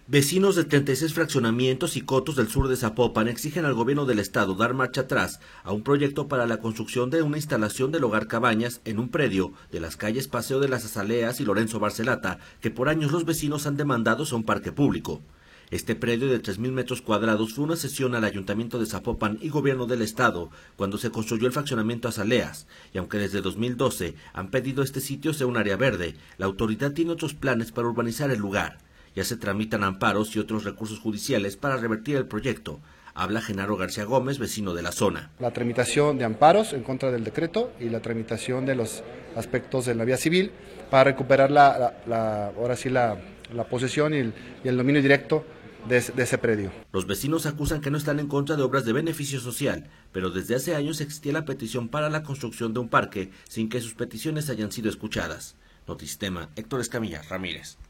Vecinos de 36 fraccionamientos y cotos del sur de Zapopan exigen al gobierno del estado dar marcha atrás a un proyecto para la construcción de una instalación del hogar Cabañas en un predio de las calles Paseo de las Azaleas y Lorenzo Barcelata, que por años los vecinos han demandado sea un parque público. Este predio de 3,000 metros cuadrados fue una cesión al Ayuntamiento de Zapopan y Gobierno del Estado cuando se construyó el fraccionamiento Azaleas, y aunque desde 2012 han pedido este sitio sea un área verde, la autoridad tiene otros planes para urbanizar el lugar. Ya se tramitan amparos y otros recursos judiciales para revertir el proyecto. Habla Genaro García Gómez, vecino de la zona. La tramitación de amparos en contra del decreto y la tramitación de los aspectos de la vía civil para recuperar la posesión y el dominio directo de ese predio. Los vecinos acusan que no están en contra de obras de beneficio social, pero desde hace años existía la petición para la construcción de un parque sin que sus peticiones hayan sido escuchadas. Notisistema, Héctor Escamilla Ramírez.